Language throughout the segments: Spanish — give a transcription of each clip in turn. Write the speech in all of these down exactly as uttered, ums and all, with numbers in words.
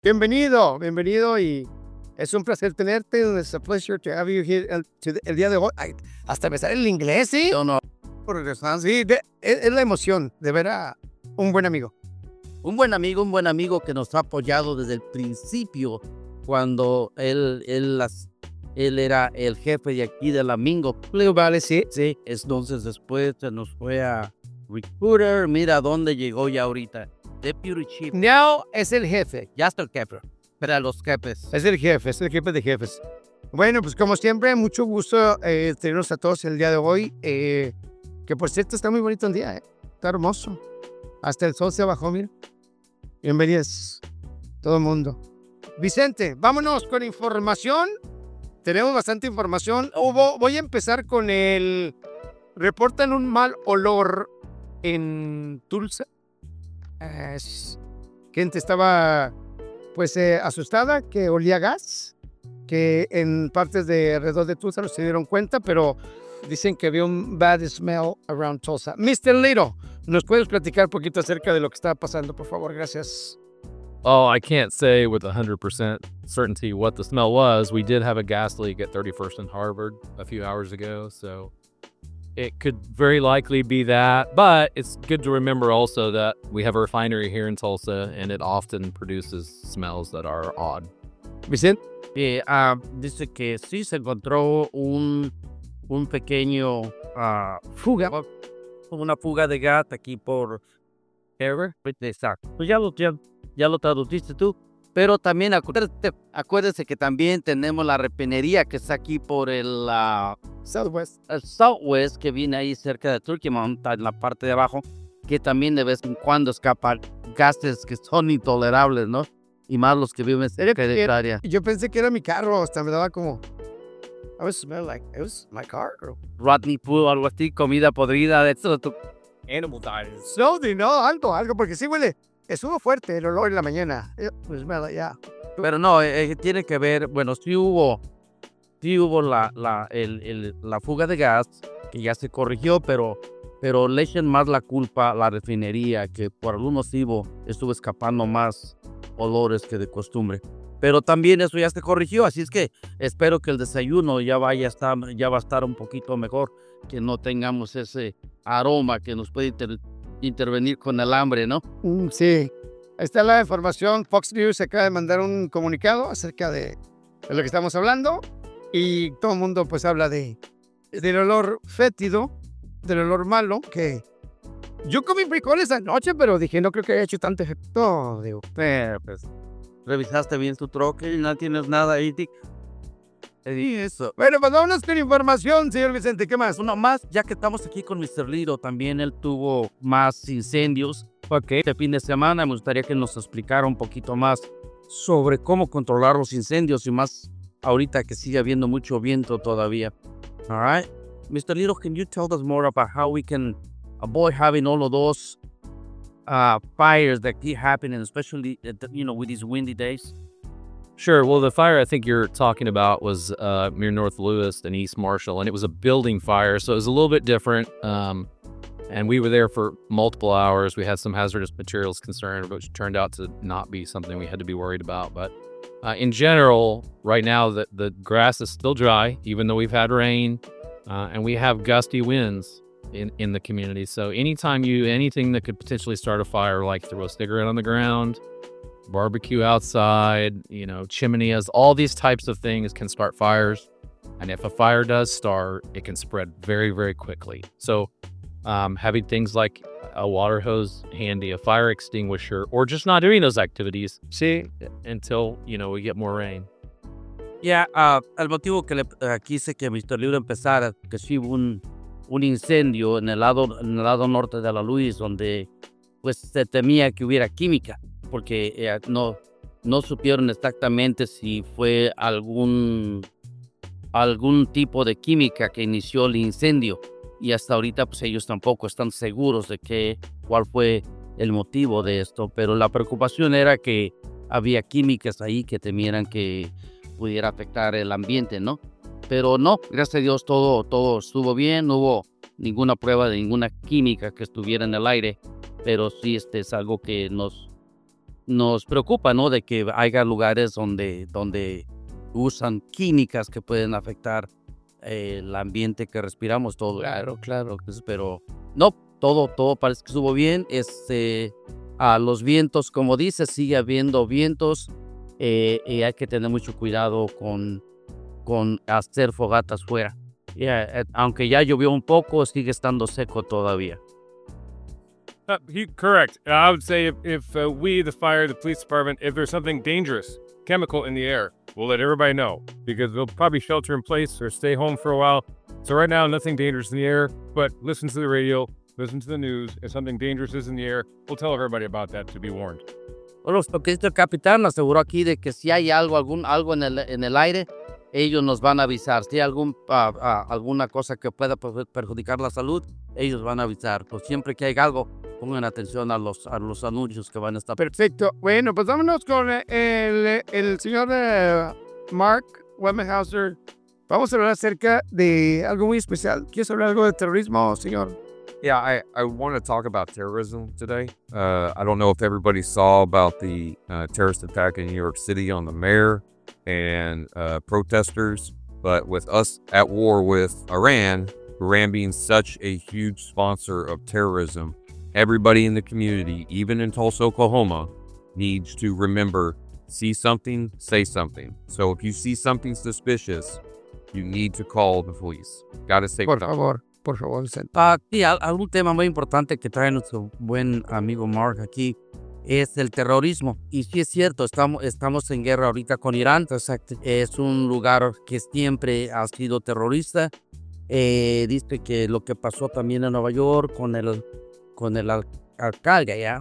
Bienvenido, bienvenido y es un placer tenerte. It's a pleasure to have you here el, el día de hoy. Ay, hasta me sale el inglés, ¿sí? No, no. Sí, de, es, es la emoción de ver a un buen amigo. Un buen amigo, un buen amigo que nos ha apoyado desde el principio, cuando él, él, las, él era el jefe de aquí de la Mingo. Vale, sí. Sí, entonces después se nos fue a Recruiter. Mira dónde llegó ya ahorita. Deputy Chief. Now es el jefe. Ya está el jefe. Para los jefes. Es el jefe, es el jefe de jefes. Bueno, pues como siempre, mucho gusto eh, tenernos a todos el día de hoy. Eh, que por cierto está muy bonito el día, eh. Está hermoso. Hasta el sol se bajó, mira. Bienvenidos, todo el mundo. Vicente, vámonos con información. Tenemos bastante información. Hubo, voy a empezar con el... Reportan un mal olor en Tulsa. Eh, gente estaba pues eh, asustada que olía gas, que en partes de alrededor de Tulsa no se dieron cuenta, pero dicen que había un bad smell around Tulsa. mister Lito, ¿nos puedes platicar un poquito acerca de lo que estaba pasando, por favor? Gracias. Oh, I can't say with one hundred percent certainty what the smell was. We did have a gas leak at thirty-first and Harvard a few hours ago, so it could very likely be that. But it's good to remember also that we have a refinery here in Tulsa, and it often produces smells that are odd. Vicente. Eh, uh, dice que sí se encontró un, un pequeño uh, fuga, una fuga de gas aquí por Ever. Exacto. Pues ya lo, ya, ya lo traduciste tú. Pero también acuérdate, acuérdese que también tenemos la refinería que está aquí por el uh, Southwest. El Southwest, que viene ahí cerca de Turkey Mountain, en la parte de abajo, que también de vez en cuando escapan gases que son intolerables, ¿no? Y más los que viven cerca de esta área. Yo pensé que era mi carro, hasta me daba como... I was smell like it was my car. Rodney Pool, algo así, comida podrida, de eso. Tu... Animal diet. No, no, algo, algo, porque sí huele. Estuvo fuerte el olor en la mañana. Pues yeah, yeah. Pero no, eh, tiene que ver, bueno, sí hubo, sí hubo la, la, el, el, la fuga de gas, que ya se corrigió, pero, pero le echan más la culpa a la refinería, que por algún motivo estuvo escapando más olores que de costumbre. Pero también eso ya se corrigió, así es que espero que el desayuno ya vaya a estar, ya va a estar un poquito mejor, que no tengamos ese aroma que nos puede inter, intervenir con el hambre, ¿no? Mm, sí, ahí está la información. Fox News acaba de mandar un comunicado acerca de, de lo que estamos hablando y todo el mundo pues habla de del olor fétido, del olor malo, que yo comí frijoles anoche, pero dije no creo que haya hecho tanto efecto. Digo, eh, pues, revisaste bien tu troque y no tienes nada ahí. Y eso. Bueno, pues vámonos con información, señor Vicente. ¿Qué más? Uno más, ya que estamos aquí con mister Lito, también él tuvo más incendios. Ok. Este fin de semana me gustaría que nos explicara un poquito más sobre cómo controlar los incendios y más ahorita que sigue habiendo mucho viento todavía. All right. mister Lito, can you tell us more about how we can avoid having all of those uh, fires that keep happening, especially, you know, with these windy days? Sure. Well, the fire I think you're talking about was uh, near North Lewis and East Marshall, and it was a building fire, so it was a little bit different. Um, and we were there for multiple hours. We had some hazardous materials concern, which turned out to not be something we had to be worried about. But uh, in general, right now, the, the grass is still dry, even though we've had rain, uh, and we have gusty winds in, in the community. So anytime you, anything that could potentially start a fire, like throw a cigarette on the ground, barbecue outside, you know, chimeneas, all these types of things can start fires. And if a fire does start, it can spread very, very quickly. So um, having things like a water hose handy, a fire extinguisher, or just not doing those activities sí. until, you know, we get more rain. Ya, yeah, uh, el motivo que le uh, quise que mister Lito empezara, que sí hubo un, un incendio en el, lado, en el lado norte de la Luis, donde pues se temía que hubiera química, porque eh, no, no supieron exactamente si fue algún, algún tipo de química que inició el incendio. Y hasta ahorita pues ellos tampoco están seguros de qué, cuál fue el motivo de esto. Pero la preocupación era que había químicas ahí que temieran que pudiera afectar el ambiente, ¿no? Pero no, gracias a Dios todo, todo estuvo bien, no hubo ninguna prueba de ninguna química que estuviera en el aire. Pero sí este es algo que nos... nos preocupa, ¿no? De que haya lugares donde, donde usan químicas que pueden afectar eh, el ambiente que respiramos todo. Claro, claro. Pues, pero no, todo, todo parece que estuvo bien. Este, a los vientos, como dices, sigue habiendo vientos eh, y hay que tener mucho cuidado con, con hacer fogatas fuera. Yeah, eh, aunque ya llovió un poco, sigue estando seco todavía. Uh, he, correct. Uh, I would say if, if uh, we, the fire, the police department, if there's something dangerous, chemical in the air, we'll let everybody know because they'll probably shelter in place or stay home for a while. So right now, nothing dangerous in the air, but listen to the radio, listen to the news. If something dangerous is in the air, we'll tell everybody about that to be warned. Bueno, lo que dice el capitán aseguró aquí de que si hay algo, algún, algo en el, en el aire, ellos nos van a avisar. Si hay algún, uh, uh, alguna cosa que pueda perjudicar la salud, ellos van a avisar. Pues siempre que hay algo, pongan atención a los, a los anuncios que van a estar. Perfecto. Bueno, pues vámonos con el, el señor uh, Mark Wemmenhauser. Vamos a hablar acerca de algo muy especial. ¿Quieres hablar algo de terrorismo, señor? Yeah, I, I want to talk about terrorism today. Uh, I don't know if everybody saw about the uh, terrorist attack in New York City on the mayor and uh, protesters, but with us at war with Iran, Iran being such a huge sponsor of terrorism, everybody in the community, even in Tulsa, Oklahoma, needs to remember, see something, say something. So if you see something suspicious, you need to call the police. Gotta say Por favor, por favor. Ah, sí, algún tema muy importante que trae nuestro buen amigo Mark aquí es el terrorismo. Y sí es cierto, estamos, estamos en guerra ahorita con Irán. Exacto. Es un lugar que siempre ha sido terrorista. Eh, dice que lo que pasó también en Nueva York con el, con el al, alcalde ya,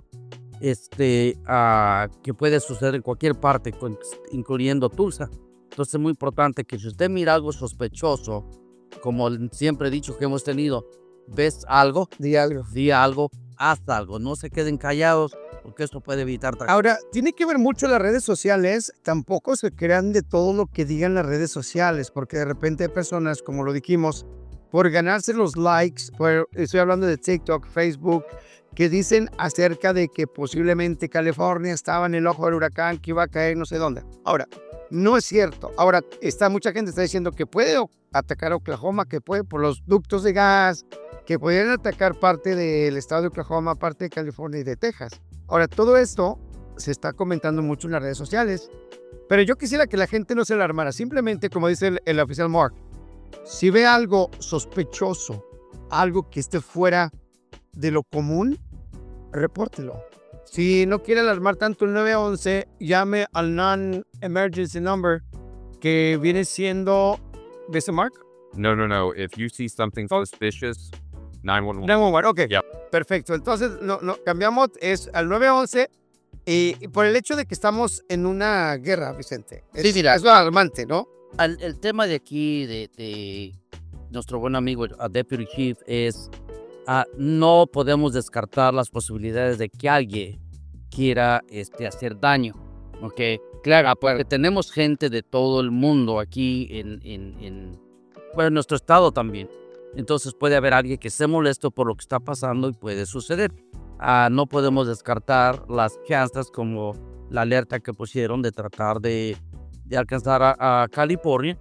este, uh, que puede suceder en cualquier parte, con, incluyendo Tulsa. Entonces es muy importante que si usted mira algo sospechoso, como siempre he dicho que hemos tenido, ves algo, di algo, di algo, haz algo, no se queden callados, porque esto puede evitar. Ahora, tiene que ver mucho las redes sociales, tampoco se crean de todo lo que digan las redes sociales, porque de repente hay personas, como lo dijimos, por ganarse los likes, por, estoy hablando de TikTok, Facebook, que dicen acerca de que posiblemente California estaba en el ojo del huracán, que iba a caer no sé dónde. Ahora, no es cierto. Ahora, está, mucha gente está diciendo que puede atacar Oklahoma, que puede por los ductos de gas, que pueden atacar parte del estado de Oklahoma, parte de California y de Texas. Ahora, todo esto se está comentando mucho en las redes sociales, pero yo quisiera que la gente no se alarmara. Simplemente, como dice el, el oficial Mark, si ve algo sospechoso, algo que esté fuera de lo común, repórtelo. Si no quiere alarmar tanto el nueve once, llame al non-emergency number que viene siendo... ¿Ves, Mark? No, no, no. If you see something suspicious, nueve once. nueve once, ok. Yep. Perfecto. Entonces, no, no, cambiamos, es al nueve once y, y por el hecho de que estamos en una guerra, Vicente. Es, sí, mira. Es alarmante, ¿no? El, el tema de aquí, de, de nuestro buen amigo, el Deputy Chief, es... Uh, no podemos descartar las posibilidades de que alguien quiera este, hacer daño, ¿ok? Claro, porque tenemos gente de todo el mundo aquí en, en, en, bueno, en nuestro estado también. Entonces puede haber alguien que esté molesto por lo que está pasando y puede suceder. Uh, no podemos descartar las chances como la alerta que pusieron de tratar de, de alcanzar a, a California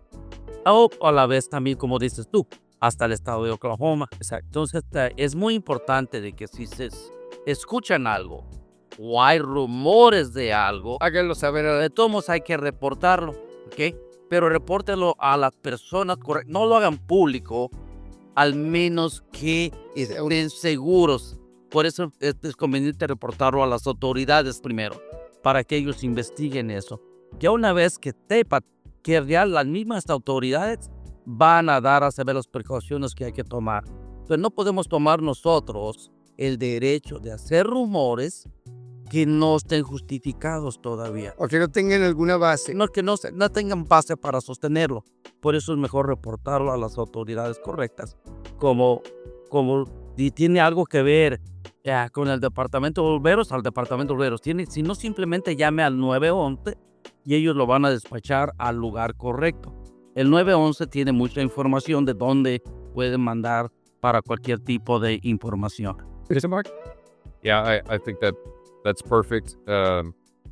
o a la vez también, como dices tú, hasta el estado de Oklahoma. Exacto. Entonces es muy importante de que si se escuchan algo o hay rumores de algo, háganlo saber. De todos modos hay que reportarlo, ¿ok? Pero repórtenlo a las personas correctas. No lo hagan público, al menos que estén seguros. Por eso es conveniente reportarlo a las autoridades primero, para que ellos investiguen eso. Ya una vez que sepan que ya las mismas autoridades van a dar a saber las precauciones que hay que tomar. Pero no podemos tomar nosotros el derecho de hacer rumores que no estén justificados todavía. O que no tengan alguna base. No, que no, no tengan base para sostenerlo. Por eso es mejor reportarlo a las autoridades correctas. Como, como si tiene algo que ver ya, con el departamento de bomberos, al departamento de bomberos. Tiene, si no, simplemente llame al nueve once y ellos lo van a despachar al lugar correcto. El nueve once tiene mucha información de dónde pueden mandar para cualquier tipo de información. ¿Is it, Mark? Yeah, I, I think that that's perfect. Um,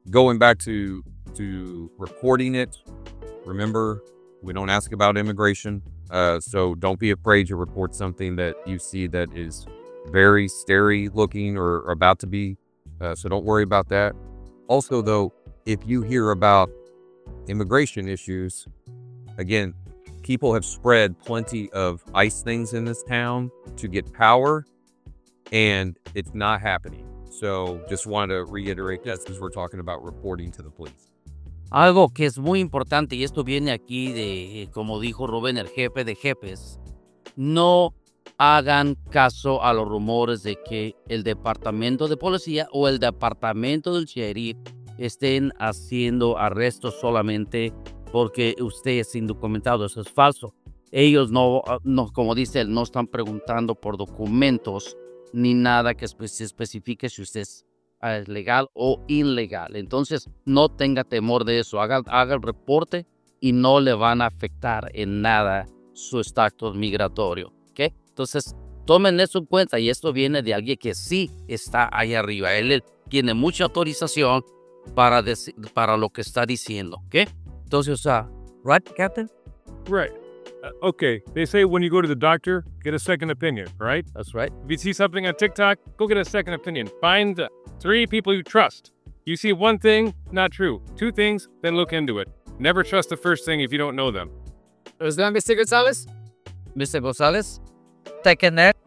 going back to to reporting it, remember, we don't ask about immigration. Uh, so don't be afraid to report something that you see that is very scary looking or about to be. Uh, so don't worry about that. Also, though, if you hear about immigration issues, again, people have spread plenty of ICE things in this town to get power, and it's not happening. So just wanted to reiterate that because we're talking about reporting to the police. Algo que es muy importante, y esto viene aquí de, eh, como dijo Rubén, el jefe de jefes, no hagan caso a los rumores de que el departamento de policía o el departamento del sheriff estén haciendo arrestos solamente porque usted es indocumentado. Eso es falso. Ellos no, no como dice él, no están preguntando por documentos ni nada que espe- se especifique si usted es eh, legal o ilegal. Entonces, no tenga temor de eso. Haga, haga el reporte y no le van a afectar en nada su estatus migratorio. ¿Ok? Entonces, tomen eso en cuenta, y esto viene de alguien que sí está ahí arriba. Él, él tiene mucha autorización para, deci- para lo que está diciendo. ¿Ok? Entonces, uh, right, Captain? Right. Uh, okay. They say when you go to the doctor, get a second opinion, right? That's right. If you see something on TikTok, go get a second opinion. Find uh, three people you trust. You see one thing, not true. Two things, then look into it. Never trust the first thing if you don't know them. ¿Los de mister Gonzalez? mister González, taking that.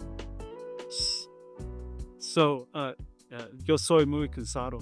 So, uh, uh, yo soy muy cansado.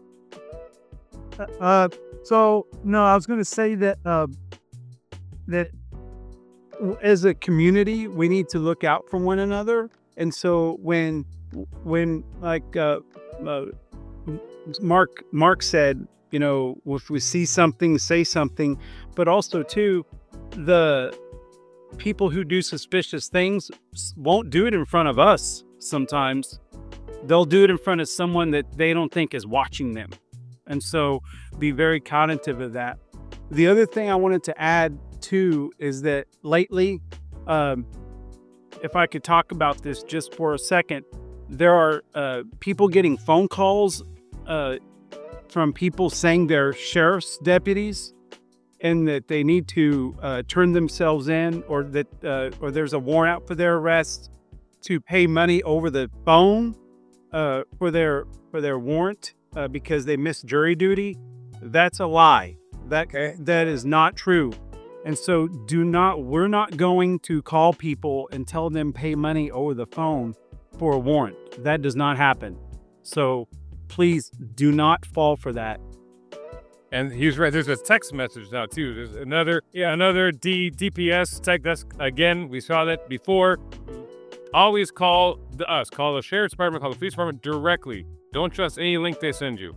Uh, so no, I was going to say that uh, that w- as a community, we need to look out for one another. And so when when like uh, uh, Mark Mark said, you know, if we see something, say something. But also too, the people who do suspicious things s- won't do it in front of us. Sometimes they'll do it in front of someone that they don't think is watching them. And so be very cognitive of that. The other thing I wanted to add too is that lately, um, if I could talk about this just for a second, there are uh, people getting phone calls uh, from people saying they're sheriff's deputies and that they need to uh, turn themselves in, or that uh, or there's a warrant out for their arrest, to pay money over the phone uh, for their for their warrant uh, because they missed jury duty. That's a lie. That Okay. that is not true. And so do not we're not going to call people and tell them pay money over the phone for a warrant. That does not happen. So please do not fall for that. And he's right. There's a text message now too. There's another, yeah, another D DPS text. That's again, we saw that before. Always call the us. Call the sheriff's department. Call the police department directly. Don't trust any link they send you.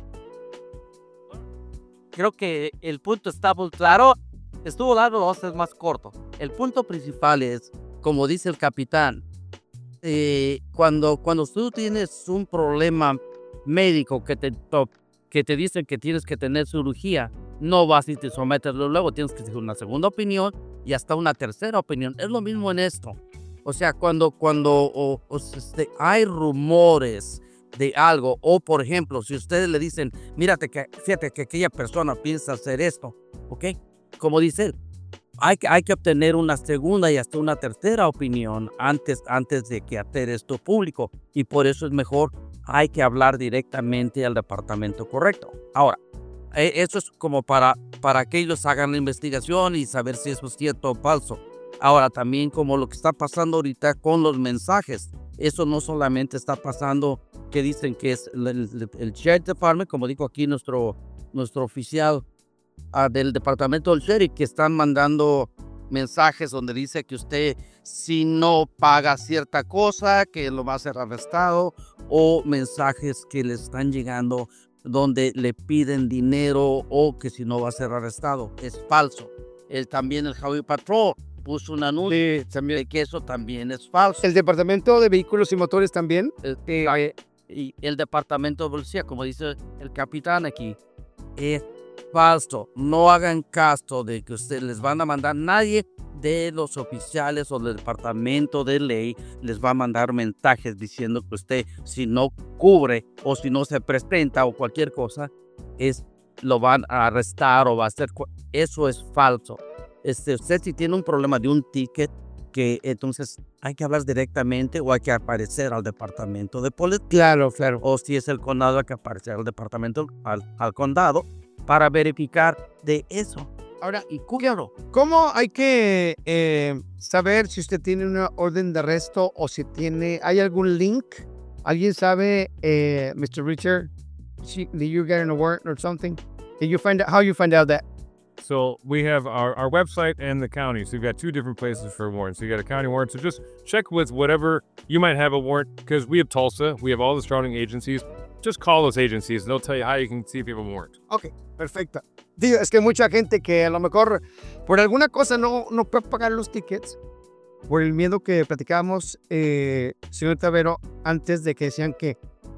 Creo que el punto está muy claro. Estuvo largo, lo vamos a hacer más corto. El punto principal es, como dice el capitán, eh, cuando, cuando tú tienes un problema médico que te, to- que te dicen que tienes que tener cirugía, no vas y te sometes luego, tienes que hacer una segunda opinión y hasta una tercera opinión. Es lo mismo en esto. O sea, cuando, cuando o- o, este, hay rumores de algo, o por ejemplo, si ustedes le dicen, mírate que, fíjate que aquella persona piensa hacer esto, ¿ok? Como dice él, hay que, hay que obtener una segunda y hasta una tercera opinión antes, antes de que hacer esto público, y por eso es mejor, hay que hablar directamente al departamento correcto. Ahora, eh, eso es como para, para que ellos hagan la investigación y saber si eso es cierto o falso. Ahora, también como lo que está pasando ahorita con los mensajes, eso no solamente está pasando que dicen que es el, el, el Sheriff Department, como dijo aquí nuestro, nuestro oficial ah, del departamento del sheriff, que están mandando mensajes donde dice que usted, si no paga cierta cosa, que lo va a ser arrestado, o mensajes que le están llegando donde le piden dinero o que si no va a ser arrestado. Es falso. El, también el Highway Patrol puso un anuncio Sí, también. de que eso también es falso. El Departamento de Vehículos y Motores también. Este, eh, y el departamento de policía, como dice el capitán aquí, es falso. No hagan caso de que ustedes les van a mandar, nadie de los oficiales o del departamento de ley les va a mandar mensajes diciendo que usted, si no cubre o si no se presenta o cualquier cosa, es lo van a arrestar o va a hacer. Eso es falso. Este, usted si tiene un problema de un ticket, que entonces hay que hablar directamente o hay que aparecer al departamento de policía. Claro, claro. O si es el condado, hay que aparecer al departamento, al, al condado, para verificar de eso. Ahora, Y claro, ¿cómo hay que eh, saber si usted tiene una orden de arresto o si tiene, hay algún link? ¿Alguien sabe, eh, mister Richard, si- did you get a warrant or something? Did you find out, how you find out that? So we have our, our website and the county. So you've got two different places for warrants. So you got a county warrant. So just check with whatever you might have a warrant, because we have Tulsa, we have all the surrounding agencies. Just call those agencies and they'll tell you how you can see if you have a warrant. Ok, perfecto. Digo, es que hay mucha gente que a lo mejor por alguna cosa no, no puede pagar los tickets por el miedo que platicábamos, eh, señor Tavero, antes de que decían que,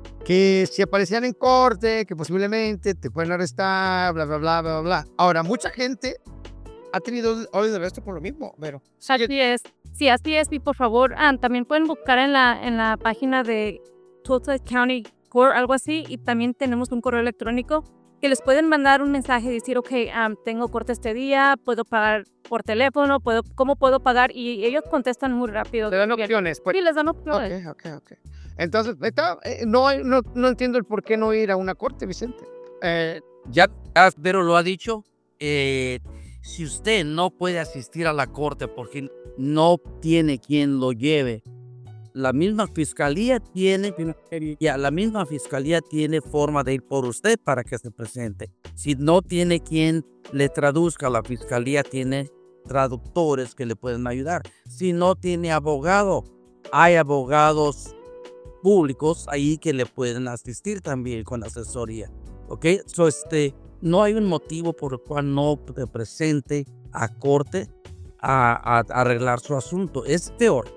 que si aparecían en corte, que posiblemente te pueden arrestar, bla, bla, bla, bla, bla. Ahora, mucha gente ha tenido orden de arresto por lo mismo, pero... Así es. Sí, así es. Y por favor, ah, también pueden buscar en la, en la página de Tulsa County Court, algo así. Y también tenemos un correo electrónico que les pueden mandar un mensaje y decir, ok, um, tengo corte este día, puedo pagar por teléfono, puedo, ¿cómo puedo pagar? Y ellos contestan muy rápido. Le dan opciones, pues. Sí, les dan opciones. Ok, ok, ok. Entonces, está, eh, no, hay- no, no entiendo el por qué no ir a una corte, Vicente. Eh, ya ya Vero lo ha dicho, eh, si usted no puede asistir a la corte porque no tiene quien lo lleve, la misma fiscalía tiene, ya, la misma fiscalía tiene forma de ir por usted para que se presente. Si no tiene quien le traduzca, la fiscalía tiene traductores que le pueden ayudar. Si no tiene abogado, hay abogados públicos ahí que le pueden asistir también con asesoría. ¿Ok? So, este, no hay un motivo por el cual no se presente a corte a, a- a arreglar su asunto. Es peor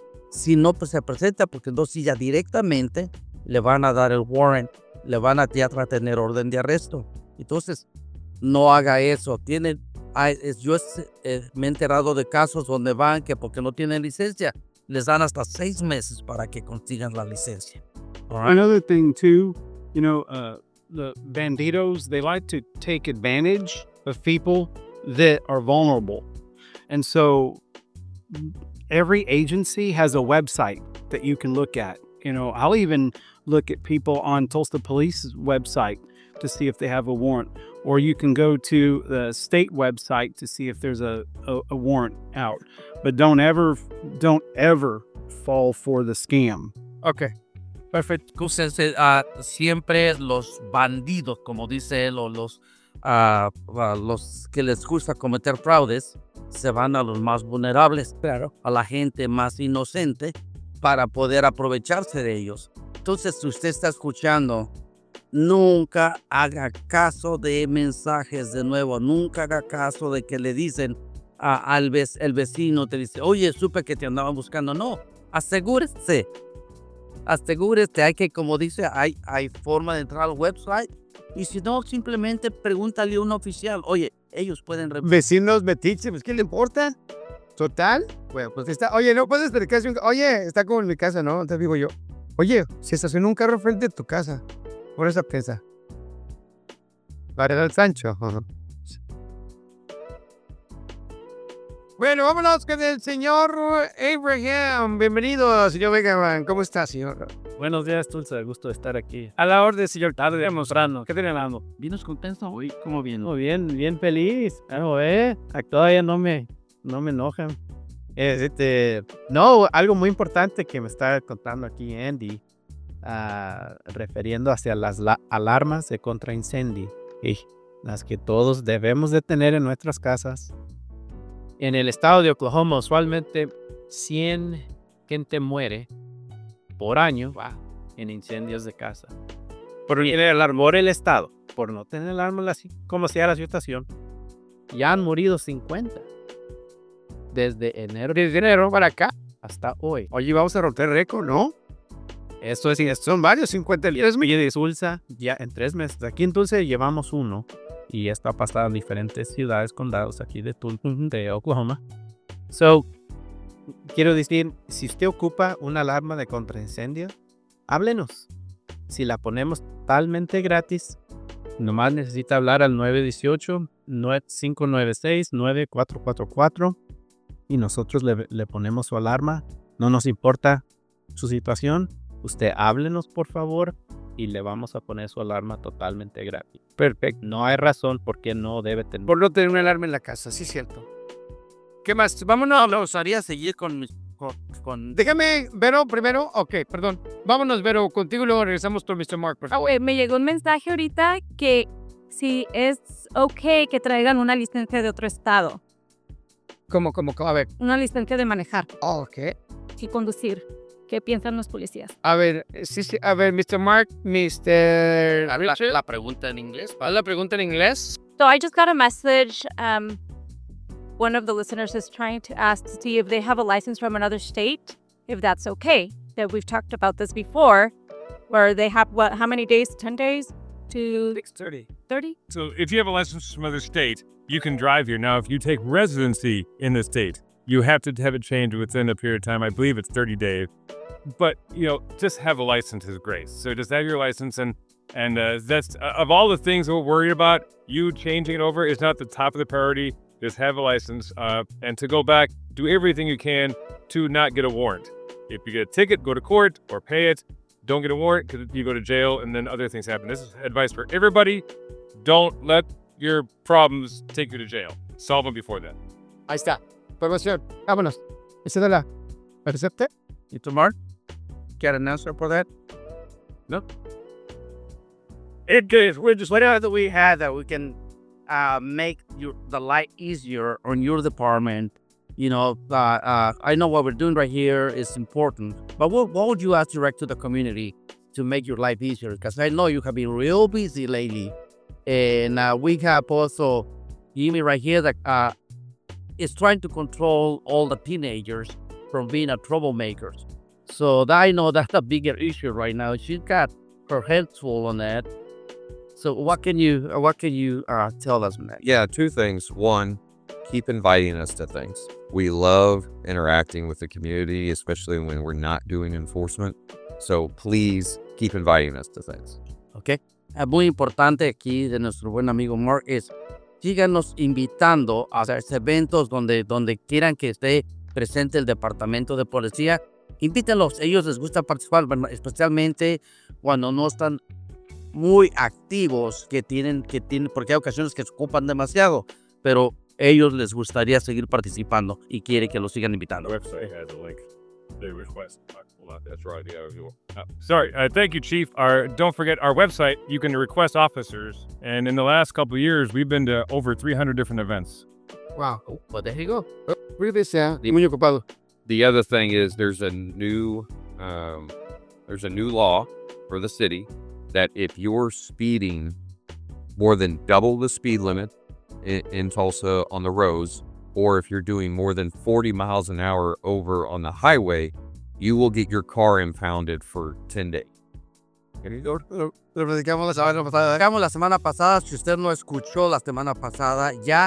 si no pues, se presenta, porque entonces ya directamente le van a dar el warrant, le van a ya a tener orden de arresto. Entonces, no haga eso. Tienen, hay- es- yo es- eh, me he enterado de casos donde van que porque no tienen licencia, les dan hasta seis meses para que consigan la licencia. All right? Another thing too, you know, uh, the banditos, they like to take advantage of people that are vulnerable. And so every agency has a website that you can look at. You know, I'll even look at people on Tulsa Police's website to see if they have a warrant. Or you can go to the state website to see if there's a, a, a warrant out. But don't ever, don't ever fall for the scam. ok, perfecto. Entonces, eh, ah, siempre los bandidos, como dice él, o los, ah, ah, los que les gusta cometer fraudes, se van a los más vulnerables, claro, a la gente más inocente, para poder aprovecharse de ellos. Entonces, si usted está escuchando, nunca haga caso de mensajes de nuevo, nunca haga caso de que le dicen a- al vec- el vecino, te dice, oye, supe que te andaban buscando. No, asegúrese. Asegúrese, hay que, como dice, hay, hay forma de entrar al website. Y si no, simplemente pregúntale a un oficial. Oye, ellos pueden revisar. Vecinos metiches, pues, ¿qué le importa? Total, bueno, pues está, oye, no puedes acercarse un, oye, está como en mi casa, ¿no? Te digo yo, oye, si estacionó un carro frente a tu casa, por esa pieza. Para el Sancho. Ajá. Bueno, vámonos con el señor Abraham. Bienvenido, señor Abraham. ¿Cómo está, señor? Buenos días, Tulsa. Gusto de estar aquí. A la orden, señor. Tarde, mostrando. ¿Qué tienen dando? ¿Vienes contento hoy? ¿Cómo viene? Muy bien, bien feliz. Claro, eh. Todavía no me, no me enojan. Este, no, algo muy importante que me está contando aquí Andy, ah, refiriendo hacia las la- alarmas de contraincendio, y las que todos debemos de tener en nuestras casas. En el estado de Oklahoma, usualmente cien gente muere por año en incendios de casa. Por tener el alarma, por el estado, por no tener el alarma, así como sea la situación, ya han morido cincuenta. Desde enero, desde enero para acá hasta hoy. Oye, vamos a romper récord, ¿no? Esto es, Son varios, cincuenta es muy de Tulsa, ya en tres meses. Aquí en Tulsa llevamos uno y esto ha pasado en diferentes ciudades, condados aquí de Tulsa, de Oklahoma. So, quiero decir, si usted ocupa una alarma de contraincendio, háblenos. Si la ponemos totalmente gratis, Nomás necesita hablar al nueve uno ocho, cinco nueve seis, nueve cuatro cuatro cuatro y nosotros le, le ponemos su alarma. No nos importa su situación. Usted háblenos, por favor, y le vamos a poner su alarma totalmente gratis. Perfecto. No hay razón por qué no debe tener. Por no tener una alarma en la casa, sí, cierto. ¿Qué más? Vámonos. Me gustaría seguir con mis. Con, con- Déjame, Vero, primero. Ok, perdón. Vámonos, Vero, contigo y luego regresamos con mister Mark. por Ah, favor. güey, me llegó un mensaje ahorita que si es ok que traigan una licencia de otro estado, ¿Cómo, cómo, cómo? A ver. una licencia de manejar Ok. y conducir. ¿Qué piensan los policías? A ver, sí, sí. A ver, mister Mark, mister la, Richard. la pregunta en inglés. ¿Cuál es la pregunta en inglés? So I just got a message. Um, one of the listeners is trying to ask to see if they have a license from another state, if that's okay. That we've talked about this before, where they have what? How many days? Ten days to thirty. thirty? So if you have a license from another state, you can drive here. Now, if you take residency in the state, you have to have it changed within a period of time. I believe it's thirty days. But, you know, just have a license is great. So just have your license. And, and uh, that's, uh, of all the things we're worried about, you changing it over is not the top of the priority. Just have a license. Uh, and to go back, do everything you can to not get a warrant. If you get a ticket, go to court or pay it. Don't get a warrant because you go to jail and then other things happen. This is advice for everybody. Don't let your problems take you to jail. Solve them before then. Ahí está. Promoción. Vámonos. ¿Esa es la recepta? mister Mark, got an answer for that? No. It good. We're just whatever that we had that we can uh, make your the life easier on your department. You know, uh, uh, I know what we're doing right here is important, but what, what would you ask direct to the community to make your life easier? Because I know you have been real busy lately, and uh, we have also Jimmy right here that uh, is trying to control all the teenagers from being a troublemakers. So I know that's a bigger issue right now. She's got her hands full on that. So what can you what can you uh, tell us, Matt? Yeah, two things. One, keep inviting us to things. We love interacting with the community, especially when we're not doing enforcement. So please keep inviting us to things. Okay. Es muy importante aquí de nuestro buen amigo Mark es síganos invitando a hacer eventos donde, donde quieran que esté presente el departamento de policía. Invítenlos, ellos les gusta participar, especialmente cuando no están muy activos, que tienen, que tienen, porque hay ocasiones que se ocupan demasiado, pero ellos les gustaría seguir participando y quiere que los sigan invitando. The website has a link. They request. Hold on, that's right. Yeah. you- Uh, sorry. Uh, thank you, Chief. Our don't forget our website. You can request officers, and in the last couple of years, we've been to over three hundred different events. Wow. Pues there you go. Really sea. Muy ocupado. The other thing is there's a new um, there's a new law for the city that if you're speeding more than double the speed limit in, in Tulsa on the roads, or if you're doing more than forty miles an hour over on the highway, you will get your car impounded for ten days. Lo lo platicamos la semana pasada. Platicamos la semana pasada, si usted no escuchó la semana pasada, ya,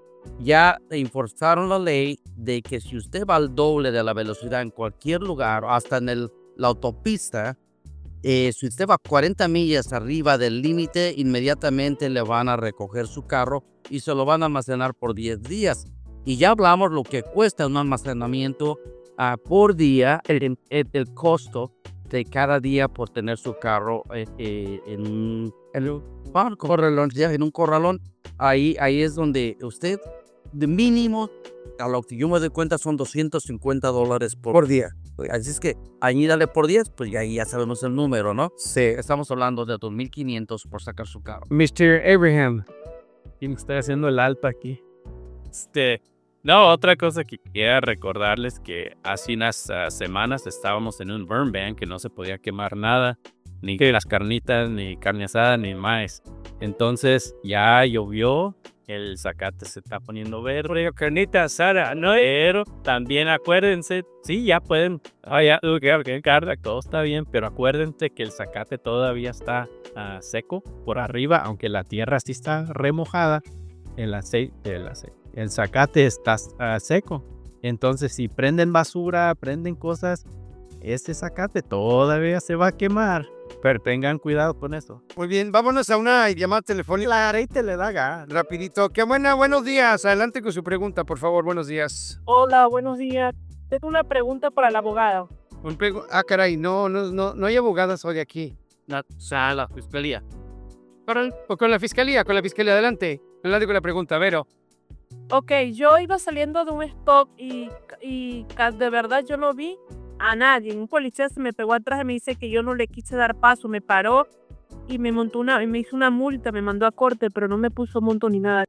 ya enforzaron la ley de que si usted va al doble de la velocidad en cualquier lugar, hasta en el, la autopista, eh, si usted va cuarenta millas arriba del límite, inmediatamente le van a recoger su carro y se lo van a almacenar por diez días. Y ya hablamos lo que cuesta un almacenamiento uh, por día, el, el, el costo de cada día por tener su carro eh, eh, en un en un corralón, ya, en un corralón. Ahí, ahí es donde usted, de mínimo, a lo que yo me doy cuenta, son doscientos cincuenta dólares por, Por día. Así es que añádale por diez, pues ya, ya sabemos el número, ¿no? Sí. Estamos hablando de dos mil quinientos por sacar su carro. mister Abraham. ¿Quién está haciendo el alto aquí? Este, no, otra cosa que quería recordarles que hace unas uh, semanas estábamos en un burn ban que no se podía quemar nada, ni que las carnitas, ni carne asada, ni maíz. Entonces ya llovió, el zacate se está poniendo verde. Carnita asada, no, pero también acuérdense, sí, ya pueden, oh, ya, okay, okay, carne, todo está bien, pero acuérdense que el zacate todavía está uh, seco por arriba, aunque la tierra sí está remojada. El aceite, el aceite. El zacate está uh, seco. Entonces, si prenden basura, prenden cosas, este zacate todavía se va a quemar. Pero tengan cuidado con eso. Muy bien, vámonos a una llamada telefónica. La arete le da gas. Rapidito. Qué buena, buenos días. Adelante con su pregunta, por favor. Buenos días. Hola, buenos días. Tengo una pregunta para el abogado. Un pregu- ah, caray, no, no, no, no hay abogadas hoy aquí. La, o sea, la fiscalía. Con, el- o con la fiscalía, con la fiscalía. Adelante. Adelante con la pregunta, Vero. Ok, yo iba saliendo de un stop y, y ca- de verdad yo no vi a nadie. Un policía se me pegó atrás y me dice que yo no le quise dar paso. Me paró y me montó una, y me hizo una multa, me mandó a corte, pero no me puso monto ni nada.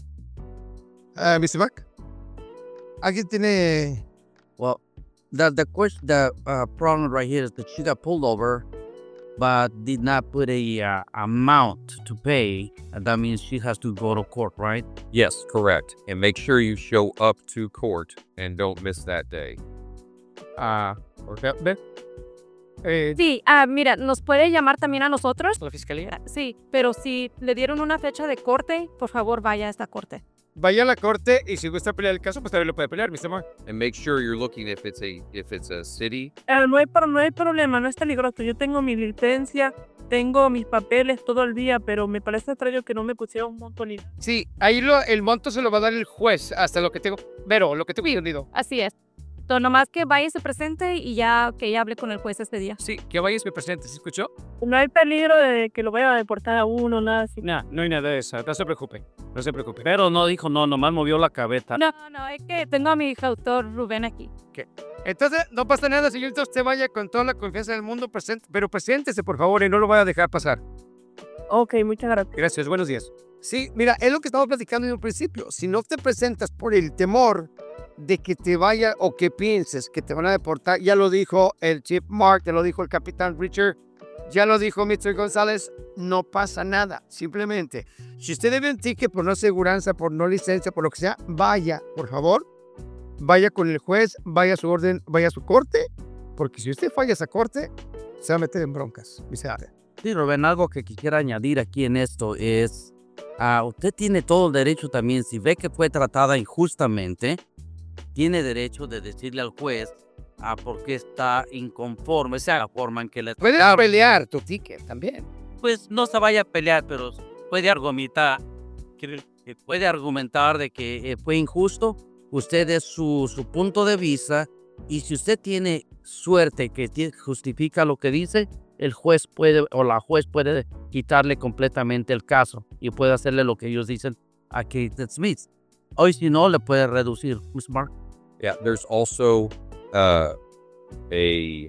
Ah, mister Mac. ¿Alguien tiene...? Well, the the question, the uh, problem right here is that she got pulled over, but did not put a uh, amount to pay, and that means she has to go to court, right? Yes, correct. And make sure you show up to court and don't miss that day. Ah, ¿ve? Eh, Sí, ah, mira, ¿nos puede llamar también a nosotros? ¿La fiscalía? Sí, pero si le dieron una fecha de corte, por favor vaya a esta corte. Vaya a la corte y si gusta pelear el caso, pues también lo puede pelear, mister Mac. And make sure you're looking if it's a if it's a city. Eh, no, hay, pro- no hay problema, no es peligroso. Yo tengo mi licencia, tengo mis papeles todo el día, pero me parece extraño que no me pusieron un monto ni nada. Sí, ahí lo, el monto se lo va a dar el juez, hasta lo que tengo... Vero, lo que tengo entendido. Así es. Entonces, nomás que vaya y se presente y ya que ella hable con el juez este día. Sí, que vayas, me presente, ¿se escuchó? No hay peligro de que lo vayan a deportar a uno, nada así. No, no hay nada de eso, no se preocupe, no se preocupe. Pero no dijo no, nomás movió la cabeza. No, no, es que tengo a mi autor Rubén aquí. Entonces, no pasa nada, señorita, usted vaya con toda la confianza del mundo, presente, pero preséntese, por favor, y no lo vaya a dejar pasar. Ok, muchas gracias. Gracias, buenos días. Sí, mira, es lo que estamos platicando en un principio. Si no te presentas por el temor de que te vaya o que pienses que te van a deportar, ya lo dijo el Chief Mark, ya lo dijo el Capitán Richard, ya lo dijo mister González, no pasa nada. Simplemente, si usted debe un ticket por no aseguranza, por no licencia, por lo que sea, vaya, por favor, vaya con el juez, vaya a su orden, vaya a su corte, porque si usted falla esa corte, se va a meter en broncas, miserable. Sí, Rubén, algo que quisiera añadir aquí en esto es, ah, usted tiene todo el derecho también, si ve que fue tratada injustamente, tiene derecho de decirle al juez a por qué está inconforme, sea la forma en que le Puedes trataron. pelear tu ticket también. Pues no se vaya a pelear, pero puede argumentar, que puede argumentar de que eh, fue injusto. Usted es su, su punto de vista y si usted tiene suerte que ti- justifica lo que dice, el juez puede o la juez puede quitarle completamente el caso y puede hacerle lo que ellos dicen a Kate Smith. Hoy si no, le puede reducir. mister Mark. Yeah, there's also uh, a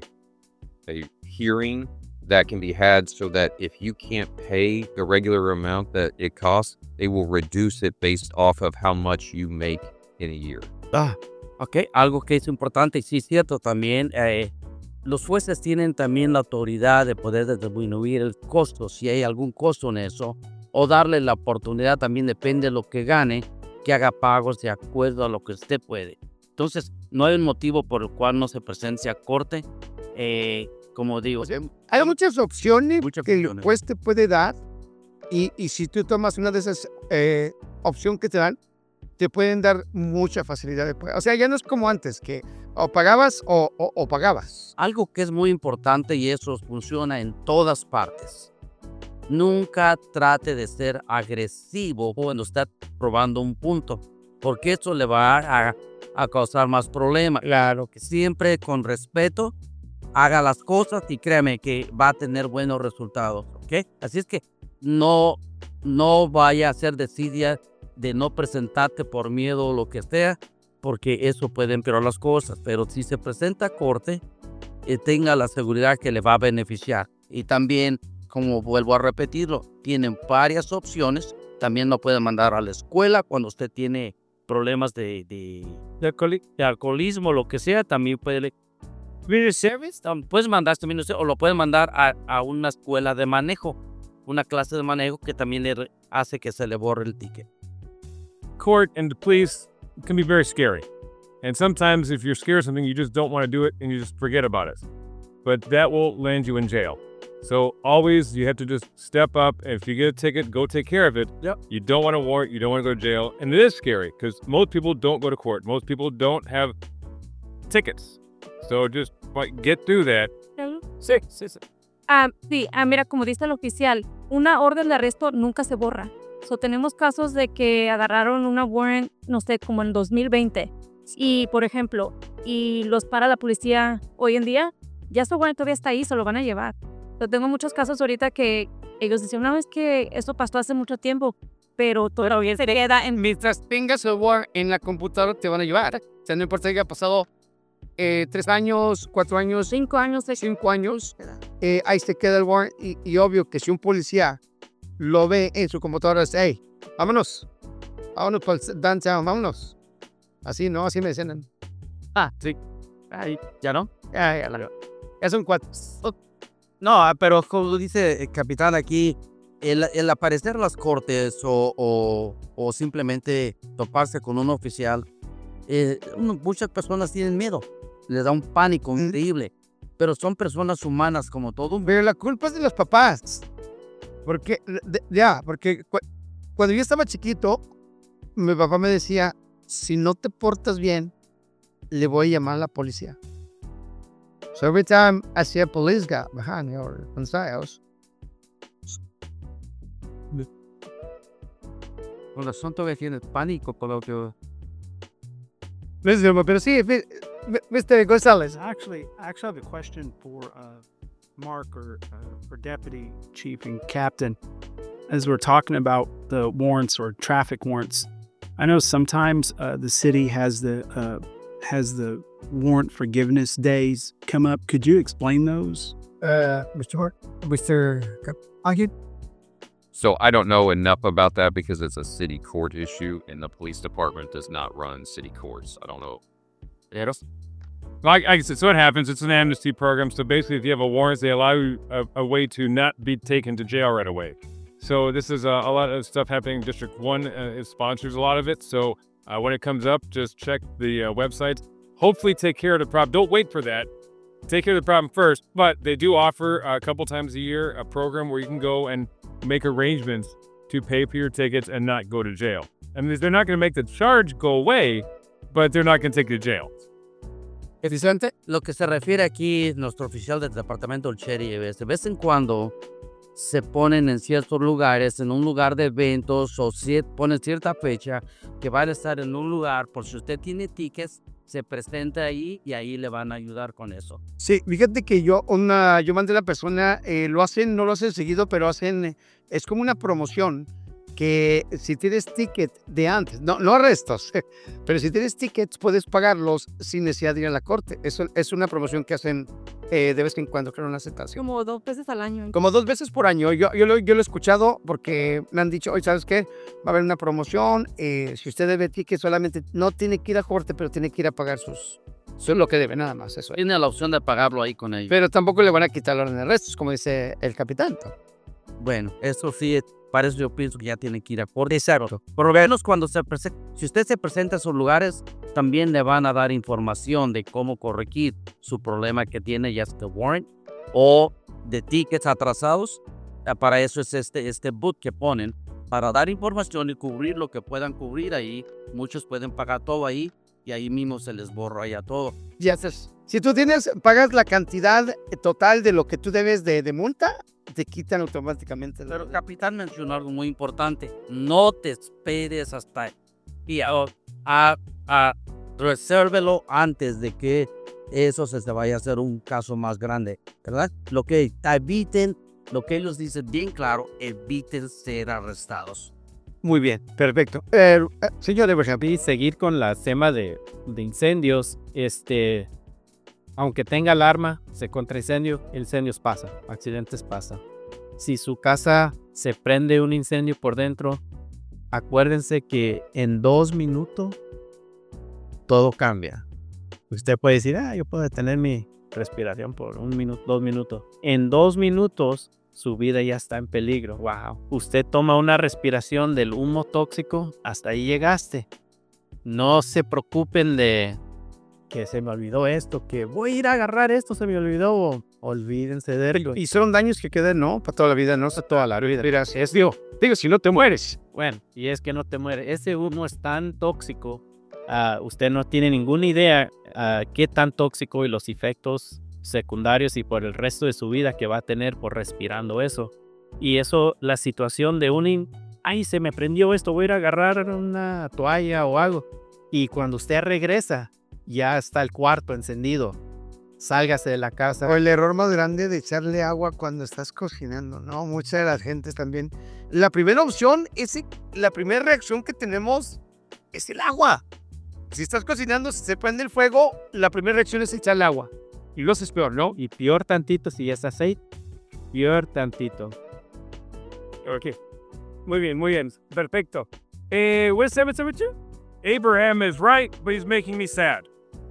a hearing that can be had so that if you can't pay the regular amount that it costs, they will reduce it based off of how much you make in a year. Ah, ok, algo que es importante y sí es cierto también, eh, los jueces tienen también la autoridad de poder disminuir el costo, si hay algún costo en eso, o darle la oportunidad, también depende de lo que gane, que haga pagos de acuerdo a lo que usted puede. Entonces, no hay un motivo por el cual no se presente a corte. Eh, como digo, O sea, hay muchas opciones Muchas que el opciones. juez te puede dar y, y si tú tomas una de esas eh, opciones que te dan, te pueden dar mucha facilidad. De, o sea, ya no es como antes, que o pagabas o, o, o pagabas. algo que es muy importante y eso funciona en todas partes. Nunca trate de ser agresivo cuando está probando un punto, porque eso le va a, a causar más problemas. Claro que Siempre con respeto, haga las cosas y créame que va a tener buenos resultados, ¿ok? Así es que no, no vaya a ser desidia de no presentarte por miedo o lo que sea, porque eso puede empeorar las cosas. Pero si se presenta a corte, eh, tenga la seguridad que le va a beneficiar. Y también, como vuelvo a repetirlo, tienen varias opciones. También lo pueden mandar a la escuela cuando usted tiene problemas de, de, de, alcoholi- de alcoholismo, lo que sea. También puede community service, um, puedes mandar también usted, o lo pueden mandar a, a una escuela de manejo, una clase de manejo que también le re- hace que se le borre el ticket. Court and the police can be very scary. And sometimes if you're scared of something, you just don't want to do it and you just forget about it. But that will land you in jail. So always you have to just step up. And if you get a ticket, go take care of it. Yep. You don't want a warrant. You don't want to go to jail. And it is scary because most people don't go to court. Most people don't have tickets. So just like, get through that. Hello? Sí, sí, sí. Ah, sí, ah, mira, como dice el oficial, una orden de arresto nunca se borra. So, tenemos casos de que agarraron una warrant, no sé, como en dos mil veinte. Y, por ejemplo, y los para la policía hoy en día, ya su warrant todavía está ahí, se lo van a llevar. So, tengo muchos casos ahorita que ellos dicen, no, es que esto pasó hace mucho tiempo, pero todavía se queda en... Mientras tengas el warrant en la computadora, te van a llevar. O sea, no importa que haya pasado eh, tres años, cuatro años, Cinco años, seis cinco años, eh, ahí se queda el warrant. Y, y obvio que si un policía lo ve en su computadora, dice, hey, vámonos, vámonos para el downtown, vámonos. Así, ¿no? Así me decían. Ah, sí. Ay, ¿ya no? Ya, ya, ya. Ya son cuatro. No, ah, pero como dice el capitán aquí, el, el aparecer a las cortes o, o, o simplemente toparse con un oficial, eh, uno- muchas personas tienen miedo, les da un pánico increíble, pero son personas humanas como todo. Pero la culpa es de los papás. Porque, de- ya, porque cu- cuando yo estaba chiquito, mi papá me decía, si no te portas bien, le voy a llamar a la policía. So every time I see a police guy behind me or on the house, Con razón todavía tienes pánico por lo que... listen, pero sí, mi- mi- mister González. Actually, I actually have a question for uh, Mark or, uh, or Deputy Chief and Captain. As we're talking about the warrants or traffic warrants, I know sometimes uh, the city has the uh, has the warrant forgiveness days come up. Could you explain those? Uh, mister Hort, mister Cap- Agin? So I don't know enough about that because it's a city court issue, and the police department does not run city courts. I don't know. Eros. Like I said, so what happens? It's an amnesty program. So basically, if you have a warrant, they allow you a, a way to not be taken to jail right away. So this is a, a lot of stuff happening. District One uh, it sponsors a lot of it. So uh, when it comes up, just check the uh, website. Hopefully, take care of the problem. Don't wait for that. Take care of the problem first. But they do offer a couple times a year a program where you can go and make arrangements to pay for your tickets and not go to jail. I mean, they're not going to make the charge go away, but they're not going to take you to jail. Vicente? Lo que se refiere aquí nuestro oficial del departamento del sheriff es de vez en cuando se ponen en ciertos lugares, en un lugar de eventos o si ponen cierta fecha que van a estar en un lugar, por si usted tiene tickets, se presenta ahí y ahí le van a ayudar con eso. Sí, fíjate que yo, una, yo mandé a la persona, eh, lo hacen, no lo hacen seguido, pero hacen, eh, es como una promoción que si tienes ticket de antes, no, no arrestos, pero si tienes tickets puedes pagarlos sin necesidad de ir a la corte. Eso es una promoción que hacen eh, de vez en cuando, creo, una aceptación. Como dos veces al año. Como dos veces por año. Yo, yo, lo, yo lo he escuchado porque me han dicho, oye, ¿sabes qué? Va a haber una promoción. Eh, si usted debe ticket, solamente no tiene que ir a corte, pero tiene que ir a pagar sus... Eso es lo que debe, nada más. Eso es. Tiene la opción de pagarlo ahí con ellos. Pero tampoco le van a quitar la orden de arrestos, como dice el capitán. Bueno, eso sí, para eso yo pienso que ya tiene que ir a corte. Exacto. Por lo menos cuando se presenta, si usted se presenta a esos lugares, también le van a dar información de cómo corregir su problema que tiene, ya sea warrant o de tickets atrasados. Eh, Para eso es este, este boot que ponen, para dar información y cubrir lo que puedan cubrir ahí. Muchos pueden pagar todo ahí y ahí mismo se les borra ya todo. Ya estás. Si tú tienes, pagas la cantidad total de lo que tú debes de, de multa, te quitan automáticamente. Pero el capitán mencionó algo muy importante. No te esperes hasta y a, a, a resérvelo antes de que eso se te vaya a hacer un caso más grande, ¿verdad? Lo que eviten, lo que ellos dicen bien claro, eviten ser arrestados. Muy bien, perfecto. Eh, eh, señor Abraham. Y seguir con la tema de, de incendios, este, aunque tenga alarma, se contra incendio, incendios pasa, accidentes pasa. Si su casa se prende un incendio por dentro, acuérdense que en dos minutos todo cambia. Usted puede decir, ah, yo puedo detener mi respiración por un minuto, dos minutos. En dos minutos su vida ya está en peligro. Wow. Usted toma una respiración del humo tóxico, hasta ahí llegaste. No se preocupen de que se me olvidó esto, que voy a ir a agarrar esto, se me olvidó. Olvídense de ello. Y son daños que quedan, ¿no? Para toda la vida, no para toda la vida. Mira, si es, digo, digo, si no te mueres. Bueno, y es que no te muere. Ese humo es tan tóxico. Uh, usted no tiene ninguna idea uh, qué tan tóxico y los efectos secundarios y por el resto de su vida que va a tener por respirando eso. Y eso, la situación de un, in- ay, se me prendió esto, voy a ir a agarrar una toalla o algo. Y cuando usted regresa, ya está el cuarto encendido. Sálgase de la casa. O el error más grande de echarle agua cuando estás cocinando, ¿no? Muchas de las gentes también. La primera opción es, la primera reacción que tenemos es el agua. Si estás cocinando, si se prende el fuego, la primera reacción es echarle agua. Y lo es peor, ¿no? Y peor tantito si es aceite. Peor tantito. Ok. Muy bien, muy bien. Perfecto. Eh, what is seven seven two? Abraham is right, but he's making me sad.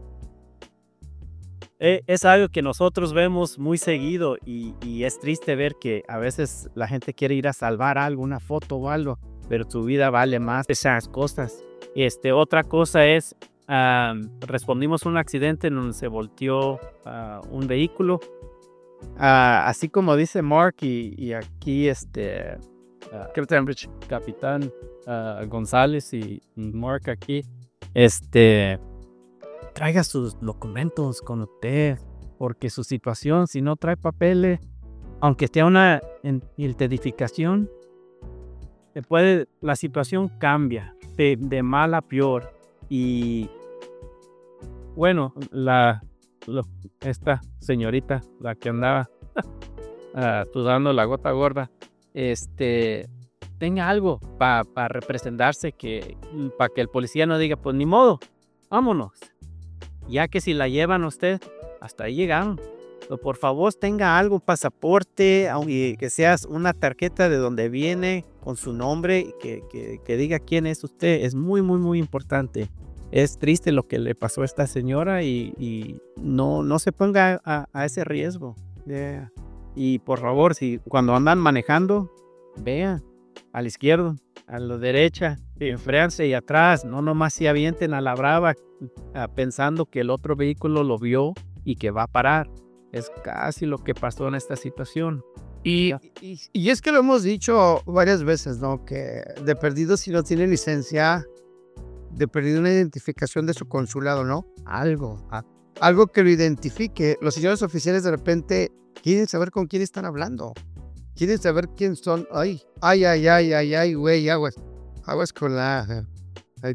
Eh, es algo que nosotros vemos muy seguido y, y es triste ver que a veces la gente quiere ir a salvar algo, una foto o algo, pero su vida vale más que esas cosas. Este, otra cosa es, um, respondimos a un accidente en donde se volteó uh, un vehículo. Uh, así como dice Mark y, y aquí este uh, Capitán, Capitán uh, González y Mark aquí, este... traiga sus documentos con usted, porque su situación, si no trae papeles, aunque esté una en- identificación, se puede, la situación cambia de, de mal a peor. Y bueno, la, lo- esta señorita, la que andaba ah, sudando la gota gorda, este, tenga algo para representarse, que para que el policía no diga, pues ni modo, vámonos. Ya que si la llevan a usted, hasta ahí llegaron. Pero por favor, tenga algo, un pasaporte, aunque que seas una tarjeta de donde viene con su nombre, que, que, que diga quién es usted. Es muy, muy, muy importante. Es triste lo que le pasó a esta señora y, y no, no se ponga a, a ese riesgo. Yeah. Y por favor, si cuando andan manejando, vean a la izquierda, a la derecha, enfréanse y atrás, no nomás se avienten a la brava ah, pensando que el otro vehículo lo vio y que va a parar. Es casi lo que pasó en esta situación. Y, y, y es que lo hemos dicho varias veces, ¿no? Que de perdido, si no tiene licencia, de perdido una identificación de su consulado, ¿no? Algo, a- algo que lo identifique. Los señores oficiales de repente quieren saber con quién están hablando. Quieren saber quién son. Ay, ay, ay, ay, ay, ay, güey, aguas. Aguas con la... ay,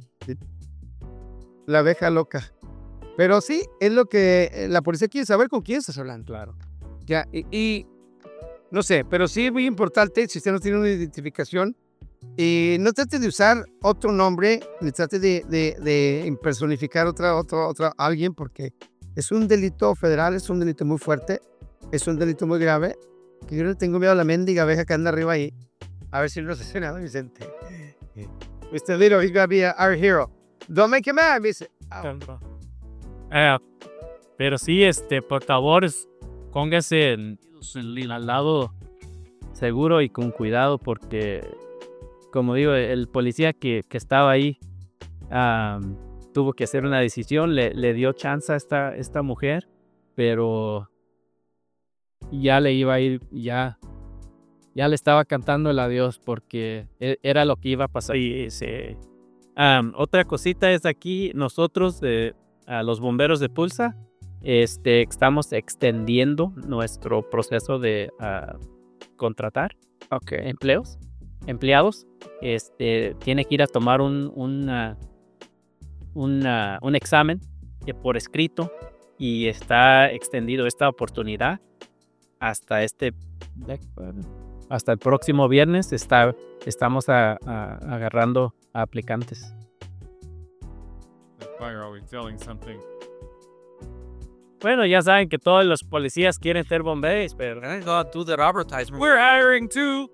la abeja loca. Pero sí, es lo que eh, la policía quiere saber con quién estás hablando. Claro. Ya, y, y no sé, pero sí es muy importante si usted no tiene una identificación y no trate de usar otro nombre, ni trate de, de, de impersonificar otra, otra, otra, alguien, porque es un delito federal, es un delito muy fuerte, es un delito muy grave, que yo no tengo miedo a la mendiga abeja que anda arriba ahí. A ver si no se nada, Vicente. mister Little, he's gonna be our hero. Don't make him mad, Mister Eh, pero sí, este, por favor, es- póngase en- en- al lado seguro y con cuidado, porque, como digo, el policía que, que estaba ahí am, tuvo que hacer una decisión, le, le dio chance a esta, esta mujer, pero ya le iba a ir, ya, ya le estaba cantando el adiós, porque e- era lo que iba a pasar. Y se, am, otra cosita es aquí, nosotros, eh, a los bomberos de Tulsa, este, estamos extendiendo nuestro proceso de ah, contratar empleos, empleados. Este, tiene que ir a tomar un, un, ah, un, ah, un examen que por escrito, y está extendido esta oportunidad hasta este hasta el próximo viernes. Está, estamos a- a- agarrando a aplicantes. The fire always telling something. Bueno, ya saben que todos los policías quieren ser bomberos, pero I gotta do that advertisement. We're hiring too.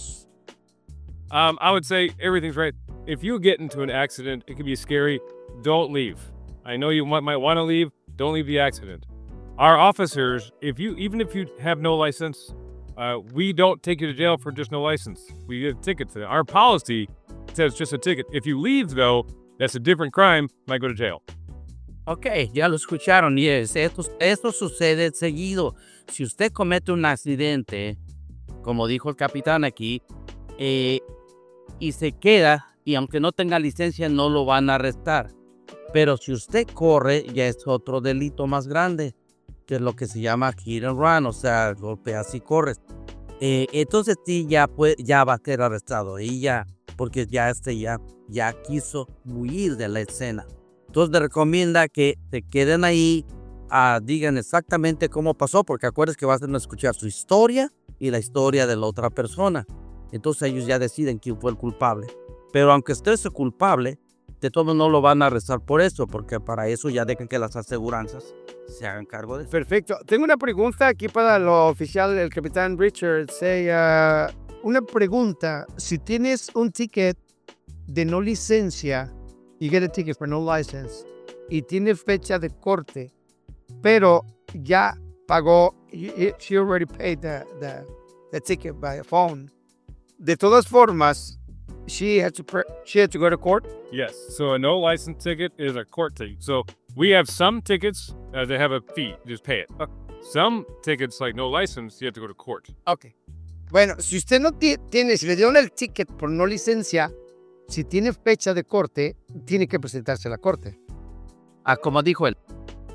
Um, I would say everything's right. If you get into an accident, it can be scary. Don't leave. I know you might, might want to leave. Don't leave the accident. Our officers, if you even if you have no license, uh, we don't take you to jail for just no license. We give tickets. to Our policy says just a ticket. If you leave though, that's a different crime. Might go to jail. Ok, ya lo escucharon. Y es, esto, esto sucede seguido. Si usted comete un accidente, como dijo el capitán aquí, eh, y se queda, y aunque no tenga licencia, no lo van a arrestar. Pero si usted corre, ya es otro delito más grande. que es lo que se llama hit and run, o sea, golpeas y corres. Eh, entonces sí, ya, puede, ya va a ser arrestado y ya, porque ya este ya, ya quiso huir de la escena. Entonces le recomienda que se queden ahí, uh, digan exactamente cómo pasó, porque acuerdas que vas a escuchar su historia y la historia de la otra persona. Entonces ellos ya deciden quién fue el culpable. Pero aunque esté ese culpable, de todos no lo van a arrestar por eso, porque para eso ya dejan que las aseguranzas se hagan cargo de eso. Perfecto. Tengo una pregunta aquí para lo oficial del capitán Richard. Say, uh, una pregunta. Si tienes un ticket de no licencia, you get a ticket for no license, y tiene fecha de corte, pero ya pagó, she already paid the, the, the ticket by phone. De todas formas, she had to she had to go to court. Yes. So a no license ticket is a court ticket. So we have some tickets uh, that have a fee, just pay it. Uh, some tickets like no license, you have to go to court. Okay. Bueno, si usted no tiene, si le dieron el ticket por no licencia, si tiene fecha de corte, tiene que presentarse a la corte. Ah, como dijo él,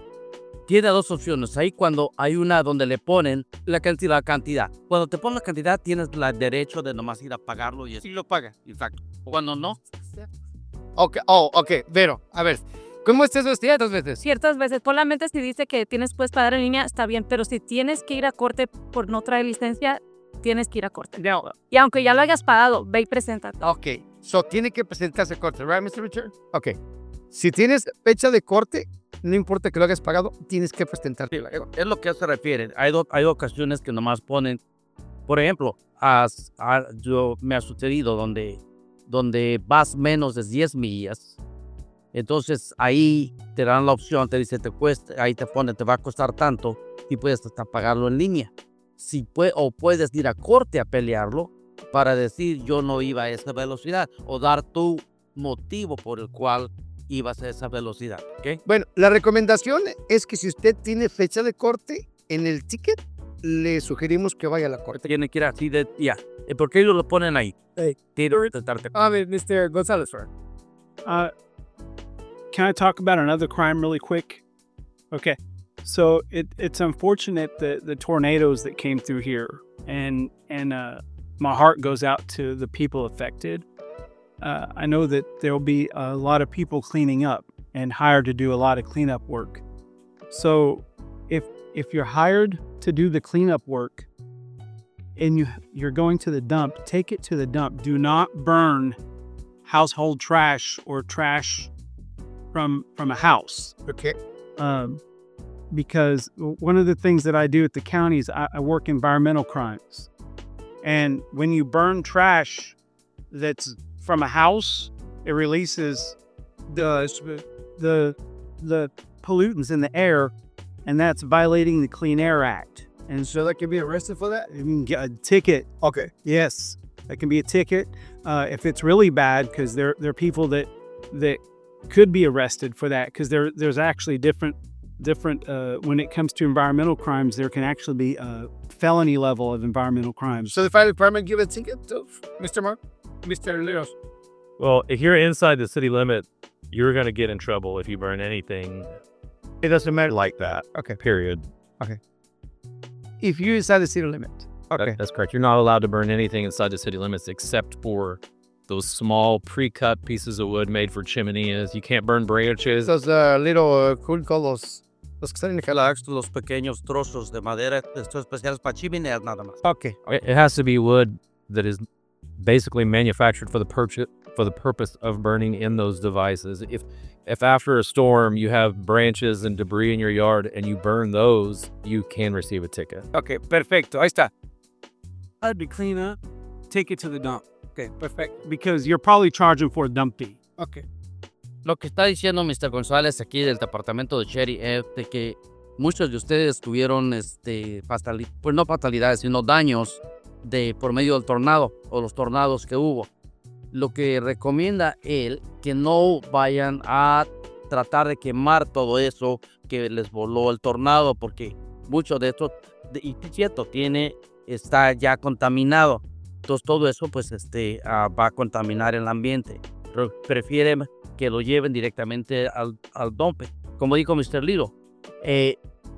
tiene dos opciones. Ahí cuando hay una donde le ponen la cantidad, la cantidad. Cuando te ponen la cantidad, tienes el derecho de nomás ir a pagarlo y sí lo paga. Exacto. Cuando no. Ok, oh, ok, Vero, a ver, ¿cómo estás vestida dos veces? Ciertas veces, solamente si dice que tienes puedes pagar en línea, está bien, pero si tienes que ir a corte por no traer licencia, tienes que ir a corte. No. Y aunque ya lo hayas pagado, ve y preséntate. Ok, so tiene que presentarse a corte, right, mister Richard? Ok. Si tienes fecha de corte, no importa que lo hayas pagado, tienes que presentarte. Es lo que se refiere. Hay, do, hay ocasiones que nomás ponen, por ejemplo, a, a, yo me ha sucedido donde, donde vas menos de diez millas. Entonces ahí te dan la opción, te dice, te cuesta, ahí te pone, te va a costar tanto y puedes hasta pagarlo en línea. Si puede, o puedes ir a corte a pelearlo para decir yo no iba a esa velocidad o dar tu motivo por el cual ibas a esa velocidad, ¿ok? Bueno, la recomendación es que si usted tiene fecha de corte en el ticket, le sugerimos que vaya a la corte. Tiene que ir así de, ya. Yeah. ¿Por qué ellos lo ponen ahí? Hey. A ver, mister González. Uh, can I talk about another crime really quick? Okay. So it, it's unfortunate that the tornadoes that came through here, and and uh, my heart goes out to the people affected. Uh, I know that there'll be a lot of people cleaning up and hired to do a lot of cleanup work. So if if you're hired to do the cleanup work and you you're going to the dump, take it to the dump. Do not burn household trash or trash from from a house. Okay. Um, because one of the things that I do at the county is I, I work environmental crimes. And when you burn trash that's from a house, it releases the the the pollutants in the air, and that's violating the Clean Air Act. And so that can be arrested for that? You can get a ticket. Okay. Yes, that can be a ticket. Uh, if it's really bad, because there there are people that that could be arrested for that, because there there's actually different different uh, when it comes to environmental crimes, there can actually be a felony level of environmental crimes. So the fire department give a ticket to Mister Mark, Mister Leos. Well, if you're inside the city limit, you're going to get in trouble if you burn anything. It doesn't matter like that. Okay. Period. Okay. If you're inside the city limit. Okay. That, that's correct. You're not allowed to burn anything inside the city limits except for those small pre-cut pieces of wood made for chimeneas. You can't burn branches. Those uh, little uh, cool colors. Los que están en el los pequeños trozos de madera, estos especiales para chimeneas nada más. Okay. It has to be wood that is basically manufactured for the purchase for the purpose of burning in those devices. If if after a storm you have branches and debris in your yard and you burn those, you can receive a ticket. Okay, perfecto. Ahí está. I'd be clean up, take it to the dump. Okay, perfect. Because you're probably charging for a dump fee. Okay. Lo que está diciendo mister González aquí del departamento de Cherry es de que muchos de ustedes tuvieron, este, fatali- pues no fatalidades, sino daños de, por medio del tornado o los tornados que hubo. Lo que recomienda él, que no vayan a tratar de quemar todo eso que les voló el tornado, porque mucho de esto, de, y es cierto, tiene, está ya contaminado. Entonces todo eso pues este, uh, va a contaminar el ambiente. Pero prefieren que lo lleven directamente al, al dump. Como dijo mister Lilo, eh,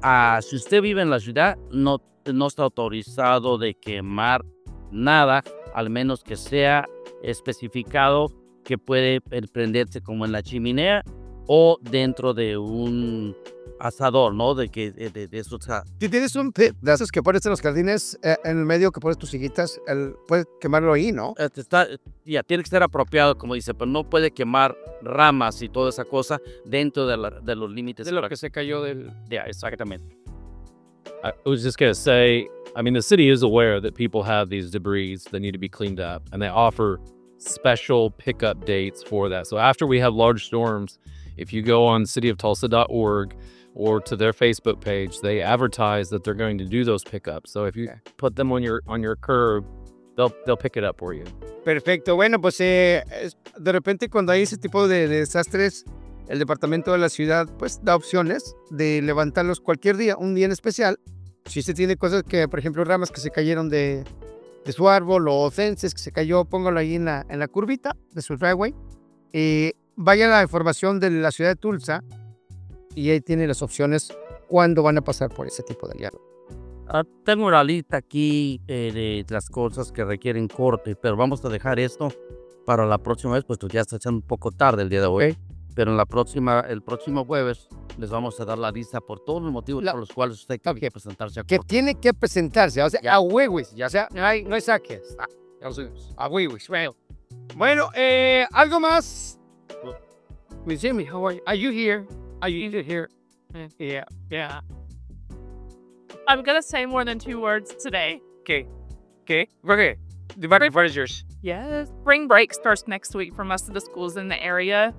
ah, si usted vive en la ciudad, no, no está autorizado de quemar nada, al menos que sea especificado que puede eh, prenderse como en la chimenea o dentro de un asador, ¿no? De que de, de, de eso, o sea, Si tienes un pit de esos que pones en los jardines, eh, en el medio que pones tus siguitas, el, puedes quemarlo ahí, ¿no? este, está, ya tiene que ser apropiado, como dice, pero no puede quemar ramas y toda esa cosa dentro de, la, de los límites. De lo que se cayó del... Ya, exactamente. I was just going to say, I mean, the city is aware that people have these debris that need to be cleaned up, and they offer special pickup dates for that. So after we have large storms, if you go on city of tulsa dot org or to their Facebook page, they advertise that they're going to do those pickups. So if you put them on your on your curb, they'll they'll pick it up for you. Perfecto. Bueno, pues eh, es- de repente cuando hay ese tipo de, de desastres, el departamento de la ciudad pues da opciones de levantarlos cualquier día, un día en especial. Si se tiene cosas que, por ejemplo, ramas que se cayeron de, de su árbol o fences que se cayó, póngalo ahí en la, en la curvita de su driveway. Eh, vaya a la información de la ciudad de Tulsa y ahí tiene las opciones cuando van a pasar por ese tipo de hierro. Ah, tengo una lista aquí eh, de las cosas que requieren corte, pero vamos a dejar esto para la próxima vez, puesto que ya está echando un poco tarde el día de hoy. Pero en la próxima, el próximo jueves les vamos a dar la lista por todos los motivos La- por los cuales usted tiene que presentarse a Que corte. tiene que presentarse, o sea, a huevos, ya sea, no hay, no hay saques. Ah, ya lo sabemos, a huevos, bueno. Bueno, eh, algo más. Miss Jimmy, how are you? Are you here? Are you here? Yeah, yeah. I'm gonna say more than two words today. Okay, okay, okay. The what is yours? Yes. Spring break starts next week for most of the schools in the area.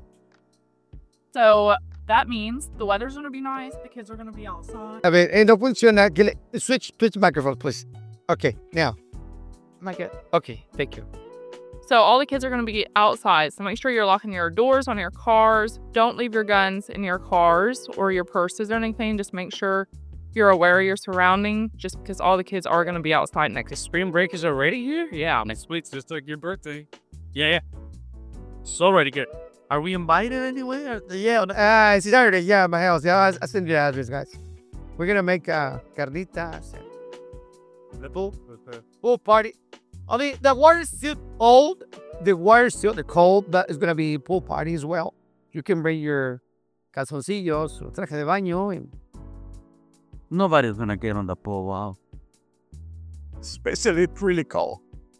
So that means the weather's gonna be nice, the kids are gonna be outside. A ver, eh, no funciona. Que le- switch, switch microphone, please. Okay, now. Am I good? Okay, thank you. So all the kids are gonna be outside. So make sure you're locking your doors on your cars. Don't leave your guns in your cars or your purses or anything. Just make sure you're aware of your surrounding, just because all the kids are gonna be outside next. Spring break is already here? Yeah, next week's just like your birthday. Yeah, yeah. It's already good. Are we invited anywhere? Yeah, uh, it's Saturday, yeah, my house. Yeah, I, I send you the address, guys. We're gonna make uh, carnitas and the pool, pool party. Only the water's still cold. The water's still the cold, but it's gonna be pool party as well. You can bring your calzoncillos, o traje de baño, and Nobody's gonna get on the pool, wow. especially really cold.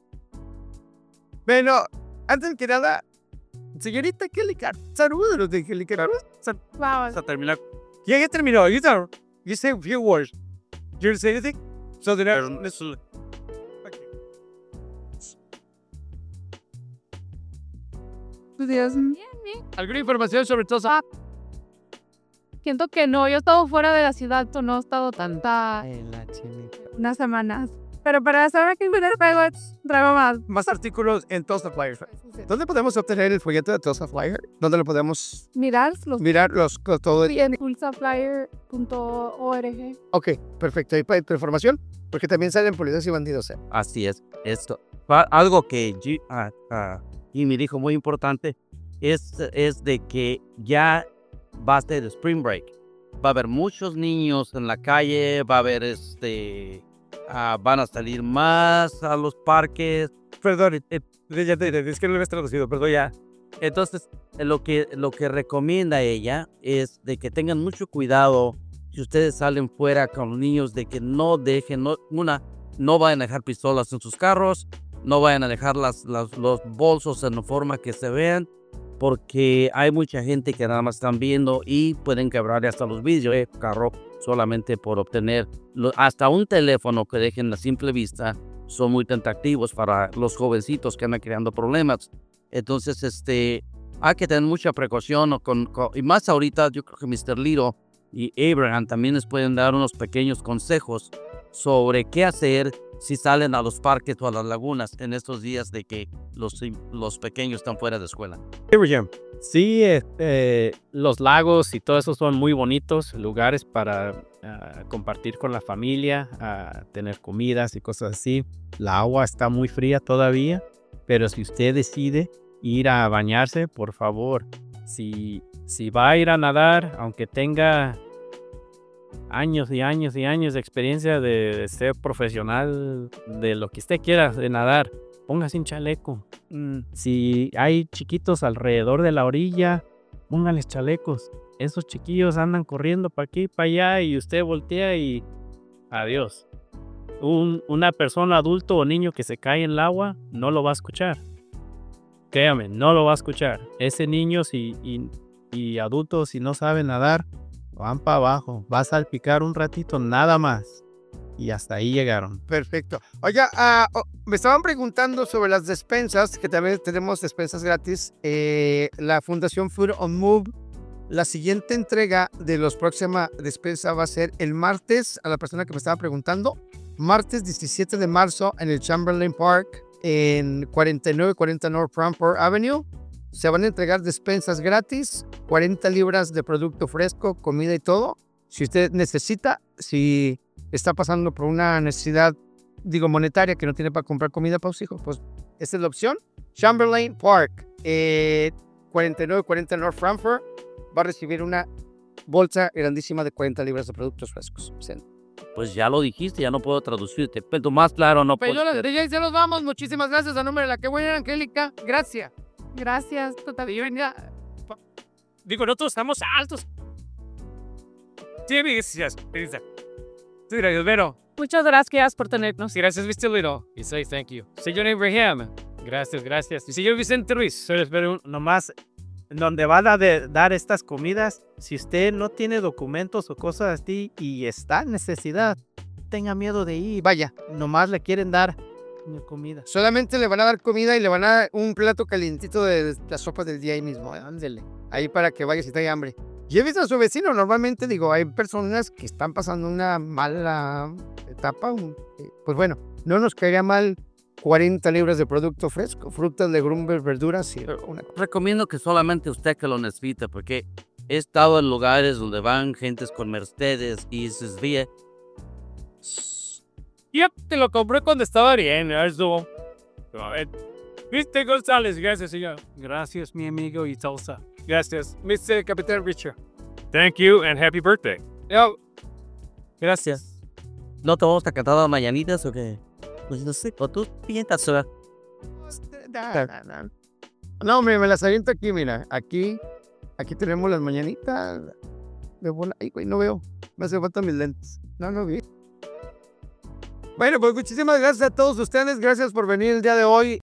Bueno, antes que nada, señorita Kelly Car, saludos de Kelly Car. Wow. Vamos a terminar. Ya, ya terminó. You, know, you say a few words. You want to say anything? So the next, next Bien, bien. ¿Alguna información sobre todo? Ah, Siento que no, yo he estado fuera de la ciudad, so no he estado tanta unas semanas. Pero para la semana que viene traigo, traigo más. Más artículos en Tulsa Flyer. ¿Dónde podemos obtener el folleto de Tulsa Flyer? ¿Dónde lo podemos Mirar los mirar los co- todo? en tulsa flyer punto org. Ok, perfecto. ¿Hay pa- información? Porque también salen policías y bandidos. ¿eh? Así es. Esto. Pa- Algo que G- ah, ah, Jimmy dijo muy importante es, es de que ya va a ser Spring Break. Va a haber muchos niños en la calle, va a haber este... ah, van a salir más a los parques. Perdón, eh, ya te- es que no lo habías traducido, perdón ya. Entonces, eh, lo que, lo que recomienda ella es de que tengan mucho cuidado si ustedes salen fuera con los niños, de que no dejen, no, una, no vayan a dejar pistolas en sus carros, no vayan a dejar las, las- los bolsos en la forma que se vean, porque hay mucha gente que nada más están viendo y pueden quebrar hasta los vidrios del carro solamente por obtener lo- hasta un teléfono que dejen a simple vista. Son muy tentativos para los jovencitos que andan creando problemas. Entonces, este, hay que tener mucha precaución con, con- y más ahorita. Yo creo que mister Liro y Abraham también les pueden dar unos pequeños consejos sobre qué hacer si salen a los parques o a las lagunas en estos días de que los, los pequeños están fuera de escuela. Sí, este, los lagos y todo eso son muy bonitos lugares para ah, compartir con la familia, ah, tener comidas y cosas así. La agua está muy fría todavía, pero si usted decide ir a bañarse, por favor, si, si va a ir a nadar, aunque tenga años y años y años de experiencia de, de ser profesional de lo que usted quiera, de nadar. Póngase un chaleco. Mm, Si hay chiquitos alrededor de la orilla, pónganles chalecos. Esos chiquillos andan corriendo para aquí, para allá y usted voltea y adiós. Un, una persona adulto o niño que se cae en el agua no lo va a escuchar. Créame, no lo va a escuchar. Ese niño si, y, y adultos si no saben nadar, van para abajo. Va a salpicar un ratito nada más. Y hasta ahí llegaron. Perfecto. Oiga, ah, oh, me estaban preguntando sobre las despensas, que también tenemos despensas gratis. Eh, la Fundación Food on Move, la siguiente entrega de los próxima despensa va a ser el martes, a la persona que me estaba preguntando, martes diecisiete de marzo en el Chamberlain Park, en cuarenta y nueve cuarenta North Frankfurt Avenue. Se van a entregar despensas gratis, cuarenta libras de producto fresco, comida y todo. Si usted necesita, si está pasando por una necesidad, digo, monetaria, que no tiene para comprar comida para sus hijos, pues esa es la opción. Chamberlain Park, eh, cuarenta y nueve cuarenta North Frankfurt, va a recibir una bolsa grandísima de cuarenta libras de productos frescos. Sí. Pues ya lo dijiste, ya no puedo traducirte, pero más claro no puedo. Señoras D J, ya nos vamos. Muchísimas gracias a nombre de la que buena Angélica. Gracias. Gracias, todavía. Digo, nosotros estamos altos. Sí, gracias. Sí, gracias, Vero. Muchas gracias por tenernos. Sí, gracias, mister Little. Y say thank you. Señor Abraham. Gracias, gracias. Y señor Vicente Ruiz. Solo espero un- nomás donde van a de- dar estas comidas, si usted no tiene documentos o cosas así y está en necesidad, tenga miedo de ir. Vaya, nomás le quieren dar comida. Solamente le van a dar comida y le van a dar un plato calientito de la sopa del día ahí mismo. Ándele. Ahí para que vaya si trae hambre. Llévese a su vecino. Normalmente, digo, hay personas que están pasando una mala etapa. un- eh, Pues bueno, no nos caería mal cuarenta libras de producto fresco, frutas, legumbres, verduras y una. Recomiendo que solamente usted que lo necesite, porque he estado en lugares donde van gentes con Mercedes y se desvía. Yep, te lo compré cuando estaba bien. Eso. mister González, gracias, señor. Gracias, mi amigo Italsa. Gracias, mister Capitán Richard. Thank you and happy birthday. Yo. Gracias. ¿No te vamos a cantar las mañanitas o qué? Pues no sé, o tú piensas. ¿verdad? No, hombre, me las aviento aquí, mira. Aquí, aquí tenemos las mañanitas. De bola. Ay, güey, no veo. Me hace falta mis lentes. No, no vi. Bueno, pues muchísimas gracias a todos ustedes. Gracias por venir el día de hoy.